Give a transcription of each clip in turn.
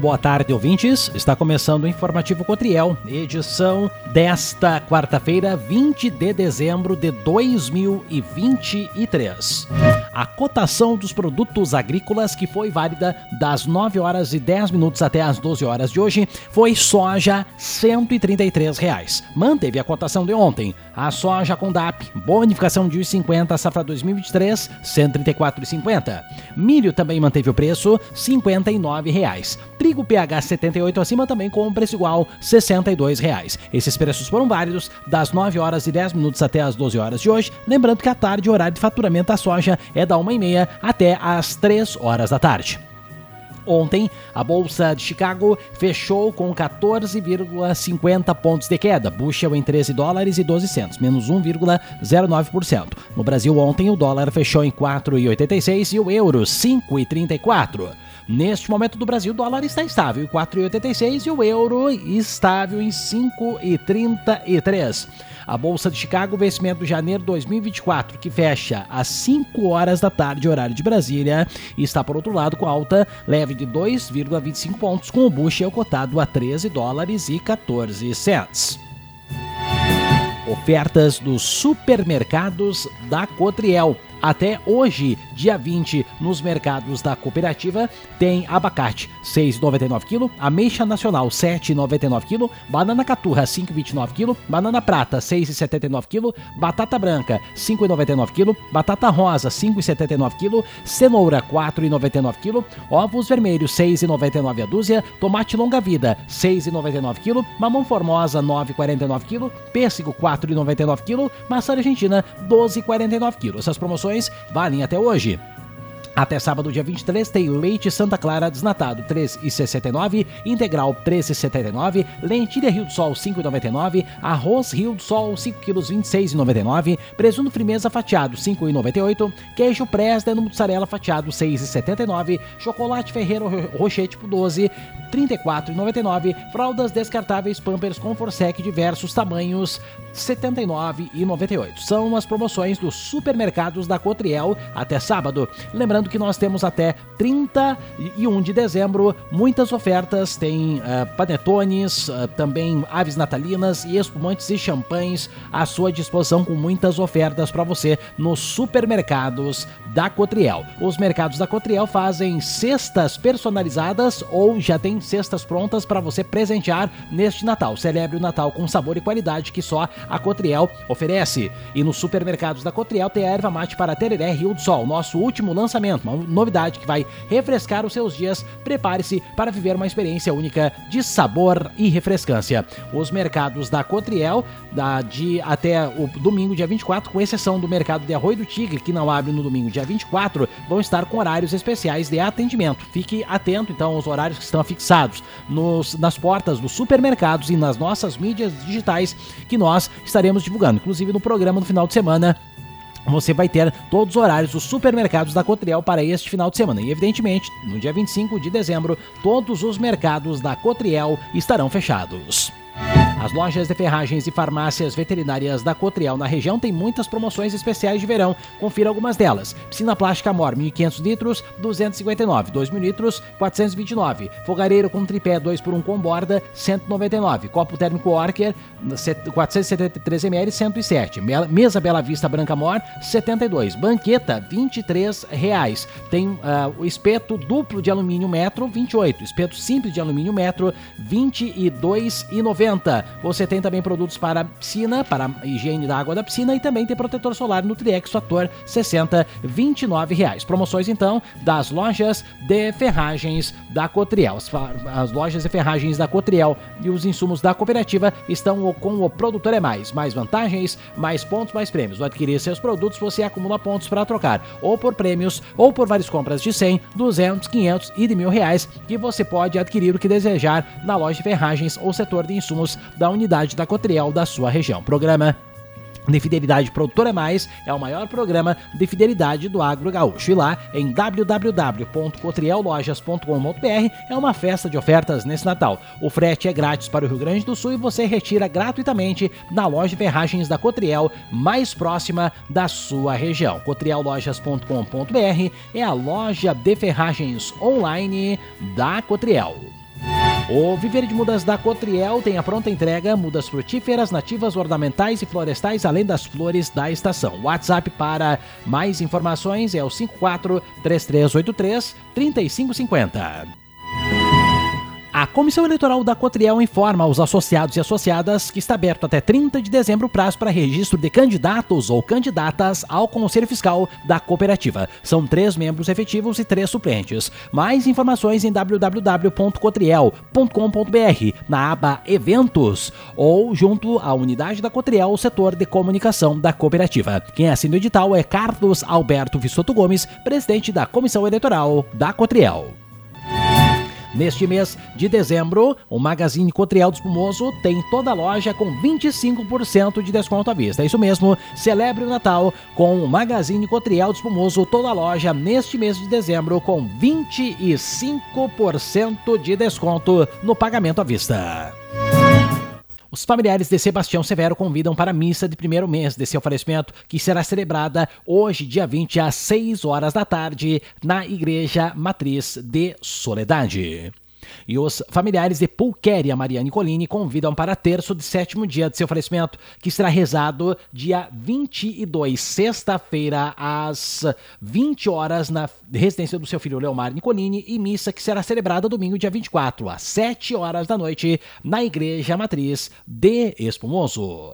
boa tarde, ouvintes. Está começando o Informativo Cotriel, edição desta quarta-feira, 20 de dezembro de 2023. A cotação dos produtos agrícolas, que foi válida das 9 horas e 10 minutos até as 12 horas de hoje, foi soja R$ 133. Manteve a cotação de ontem. A soja com DAP, bonificação de 1,50, safra 2023, R$ 134,50. Milho também manteve o preço, R$ 59,00. Trigo PH 78 acima também com um preço igual, R$ 62,00. Esses preços foram válidos das 9 horas e 10 minutos até as 12 horas de hoje. Lembrando que à tarde o horário de faturamento da soja é da 1h30 até as 3 horas da tarde. Ontem, a Bolsa de Chicago fechou com 14,50 pontos de queda, bushel em $13,12, menos 1,09%. No Brasil, ontem, o dólar fechou em 4,86 e o euro 5,34. Neste momento do Brasil, o dólar está estável em 4,86 e o euro estável em 5,33. A Bolsa de Chicago, vencimento de janeiro de 2024, que fecha às 5 horas da tarde, horário de Brasília, está, por outro lado, com alta leve de 2,25 pontos, com o bushel cotado a $13,14. Ofertas dos supermercados da Cotriel. Até hoje, dia 20, nos mercados da cooperativa, tem abacate, R$ 6,99 kg, ameixa nacional, R$ 7,99 kg, banana caturra, R$ 5,29 kg, banana prata, R$ 6,79 kg, batata branca, R$ 5,99 kg, batata rosa, R$ 5,79 kg, cenoura, R$ 4,99 kg, ovos vermelhos, R$ 6,99 a dúzia, tomate longa-vida, R$ 6,99 kg, mamão formosa, R$ 9,49 kg, pêssego, R$ 4,99 kg, maçã argentina, R$ 12,49 kg. Essas promoções valem até hoje. Até sábado, dia 23, tem leite Santa Clara desnatado, R$ 3,69, integral, R$ 13,79, lentilha Rio do Sol, R$ 5,99, arroz Rio do Sol, 5 kg, R$ 26,99, presunto Frimeza fatiado, R$ 5,98, queijo Presden mussarela fatiado, R$ 6,79, chocolate Ferreiro Rocher tipo 12, R$ 34,99, fraldas descartáveis Pampers Confortsec diversos tamanhos, R$ 79,98. São as promoções dos supermercados da Cotriel até sábado. Lembrando que nós temos até 31 de dezembro muitas ofertas, tem panetones, também aves natalinas e espumantes e champanhes à sua disposição, com muitas ofertas para você nos supermercados da Cotriel. Os mercados da Cotriel fazem cestas personalizadas ou já tem cestas prontas para você presentear neste Natal. Celebre o Natal com sabor e qualidade que só a Cotriel oferece. E nos supermercados da Cotriel tem a erva mate para tereré Rio do Sol, nosso último lançamento, uma novidade que vai refrescar os seus dias. Prepare-se para viver uma experiência única de sabor e refrescância. Os mercados da Cotriel, até o domingo, dia 24, com exceção do mercado de Arroio do Tigre, que não abre no domingo, dia 24, vão estar com horários especiais de atendimento. Fique atento, então, aos horários que estão fixados nas portas dos supermercados e nas nossas mídias digitais, que nós estaremos divulgando. Inclusive, no programa no final de semana, você vai ter todos os horários dos supermercados da Cotriel para este final de semana. E, evidentemente, no dia 25 de dezembro, todos os mercados da Cotriel estarão fechados. As lojas de ferragens e farmácias veterinárias da Cotriel na região têm muitas promoções especiais de verão. Confira algumas delas. Piscina plástica Amor, 1.500 litros, R$ 259. 2.000 litros, R$ 429. Fogareiro com tripé 2x1 com borda, R$ 199. Copo térmico Orker, 473 ml, R$ 107. Mesa Bela Vista Branca Amor, R$ 72. Banqueta, R$ 23. Tem o espeto duplo de alumínio metro, R$ 28. Espeto simples de alumínio metro, R$ 22,90. Você tem também produtos para piscina, para a higiene da água da piscina, e também tem protetor solar Nutriex Fator 60, R$ 29. Promoções, então, das lojas de ferragens da Cotriel. As lojas de ferragens da Cotriel e os insumos da cooperativa estão com o Produtor é Mais. Mais vantagens, mais pontos, mais prêmios. Ao adquirir seus produtos, você acumula pontos para trocar, ou por prêmios, ou por várias compras de 100, 200, 500 e de R$ 1.000, que você pode adquirir o que desejar na loja de ferragens ou setor de insumos da unidade da Cotriel da sua região. Programa de fidelidade Produtor é Mais é o maior programa de fidelidade do agro gaúcho. E lá em www.cotriellojas.com.br é uma festa de ofertas nesse Natal. O frete é grátis para o Rio Grande do Sul e você retira gratuitamente na loja de ferragens da Cotriel mais próxima da sua região. Cotriellojas.com.br é a loja de ferragens online da Cotriel. O Viver de Mudas da Cotriel tem a pronta entrega, mudas frutíferas, nativas, ornamentais e florestais, além das flores da estação. WhatsApp para mais informações é o 54-3383-3550. A Comissão Eleitoral da Cotriel informa aos associados e associadas que está aberto até 30 de dezembro o prazo para registro de candidatos ou candidatas ao Conselho Fiscal da cooperativa. São 3 membros efetivos e 3 suplentes. Mais informações em www.cotriel.com.br, na aba Eventos, ou junto à unidade da Cotriel, o setor de comunicação da cooperativa. Quem assina o edital é Carlos Alberto Vissoto Gomes, presidente da Comissão Eleitoral da Cotriel. Neste mês de dezembro, o Magazine Cotriel do Espumoso tem toda a loja com 25% de desconto à vista. É isso mesmo, celebre o Natal com o Magazine Cotriel do Espumoso, toda a loja neste mês de dezembro com 25% de desconto no pagamento à vista. Os familiares de Sebastião Severo convidam para a missa de primeiro mês de seu falecimento, que será celebrada hoje, dia 20, às 6 horas da tarde, na Igreja Matriz de Soledade. E os familiares de Pulquéria Maria Nicolini convidam para terço de 7º dia de seu falecimento, que será rezado dia 22, sexta-feira, às 20 horas, na residência do seu filho Leomar Nicolini, e missa que será celebrada domingo, dia 24, às 7 horas da noite, na Igreja Matriz de Espumoso.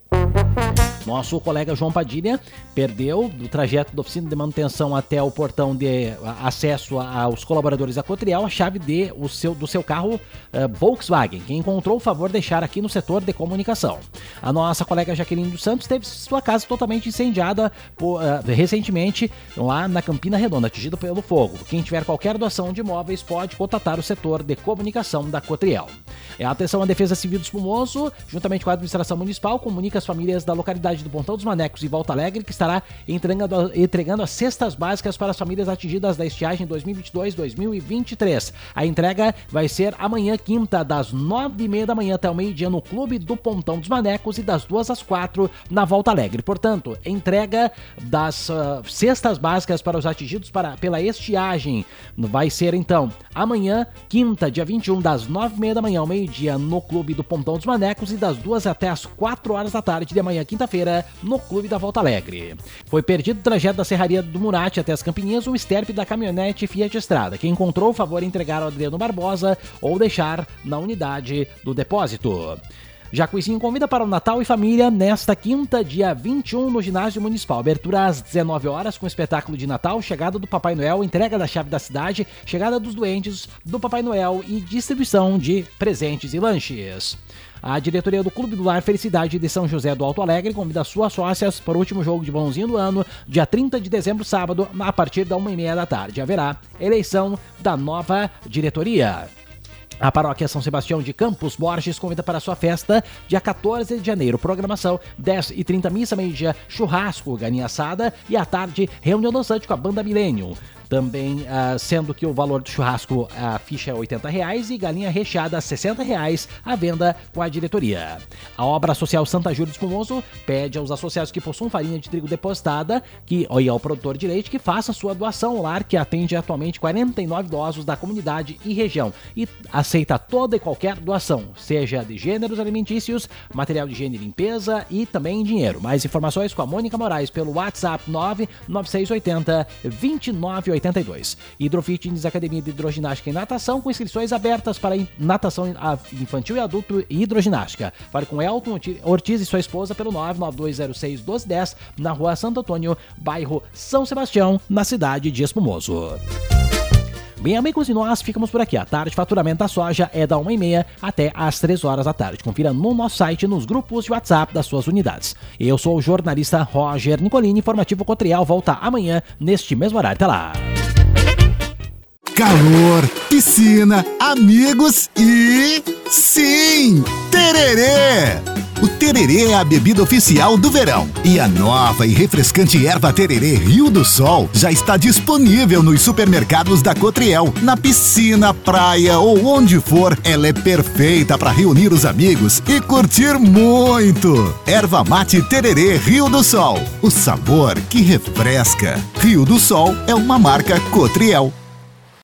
Nosso colega João Padilha perdeu do trajeto da oficina de manutenção até o portão de acesso aos colaboradores da Cotriel a chave do seu carro Volkswagen. Quem encontrou, por favor, deixar aqui no setor de comunicação. A nossa colega Jaqueline dos Santos teve sua casa totalmente incendiada recentemente lá na Campina Redonda, atingida pelo fogo. Quem tiver qualquer doação de imóveis pode contatar o setor de comunicação da Cotriel. Atenção à Defesa Civil do Espumoso, juntamente com a administração municipal, comunica às famílias da localidade do Pontão dos Manecos e Volta Alegre que estará entregando as cestas básicas para as famílias atingidas da estiagem 2022-2023. A entrega vai ser amanhã, quinta, das 9h30 da manhã até o meio-dia no Clube do Pontão dos Manecos e das 2 às 4 na Volta Alegre. Portanto, entrega das cestas básicas para os atingidos pela estiagem vai ser, então, amanhã, quinta, dia 21, das 9h30 da manhã ao meio-dia no Clube do Pontão dos Manecos e das 2 até as 4 horas da tarde de amanhã, quinta-feira, no Clube da Volta Alegre. Foi perdido o trajeto da Serraria do Murate até as Campininhas o esterpe da caminhonete Fiat Estrada. Quem encontrou, favor entregar ao Adriano Barbosa ou deixar na unidade do depósito. Jacuizinho convida para o Natal e Família nesta quinta, dia 21, no Ginásio Municipal. Abertura às 19 horas com espetáculo de Natal, chegada do Papai Noel, entrega da chave da cidade, chegada dos doentes do Papai Noel e distribuição de presentes e lanches. A diretoria do Clube do Lar Felicidade de São José do Alto Alegre convida suas sócias para o último jogo de bolãozinho do ano, dia 30 de dezembro, sábado, a partir da 1h30 da tarde. Haverá eleição da nova diretoria. A Paróquia São Sebastião de Campos Borges convida para a sua festa, dia 14 de janeiro. Programação, 10h30, missa, meio-dia, churrasco, galinha assada e à tarde, reunião dançante com a Banda Millennium. Também, sendo que o valor do churrasco, a ficha é R$80 e galinha recheada R$60 à venda com a diretoria. A obra social Santa Júlia do Espumoso pede aos associados que possuam farinha de trigo depositada e ao produtor de leite que faça sua doação ao lar, que atende atualmente 49 idosos da comunidade e região e aceita toda e qualquer doação, seja de gêneros alimentícios, material de higiene e limpeza e também dinheiro. Mais informações com a Mônica Moraes pelo WhatsApp 99680-2982. Hidrofitness, Academia de Hidroginástica e Natação, com inscrições abertas para natação infantil e adulto e hidroginástica. Fale com Elton Ortiz e sua esposa pelo 99206-1210, na Rua Santo Antônio, bairro São Sebastião, na cidade de Espumoso. Bem, amigos, e nós ficamos por aqui. A tarde, faturamento da soja é da 1h30 até às 3 horas da tarde. Confira no nosso site, nos grupos de WhatsApp das suas unidades. Eu sou o jornalista Roger Nicolini, Informativo Cotriel volta amanhã neste mesmo horário. Até lá! Calor, piscina, amigos e... sim! Tererê! O tererê é a bebida oficial do verão. E a nova e refrescante erva tererê Rio do Sol já está disponível nos supermercados da Cotriel. Na piscina, praia ou onde for, ela é perfeita para reunir os amigos e curtir muito. Erva mate tererê Rio do Sol. O sabor que refresca. Rio do Sol é uma marca Cotriel.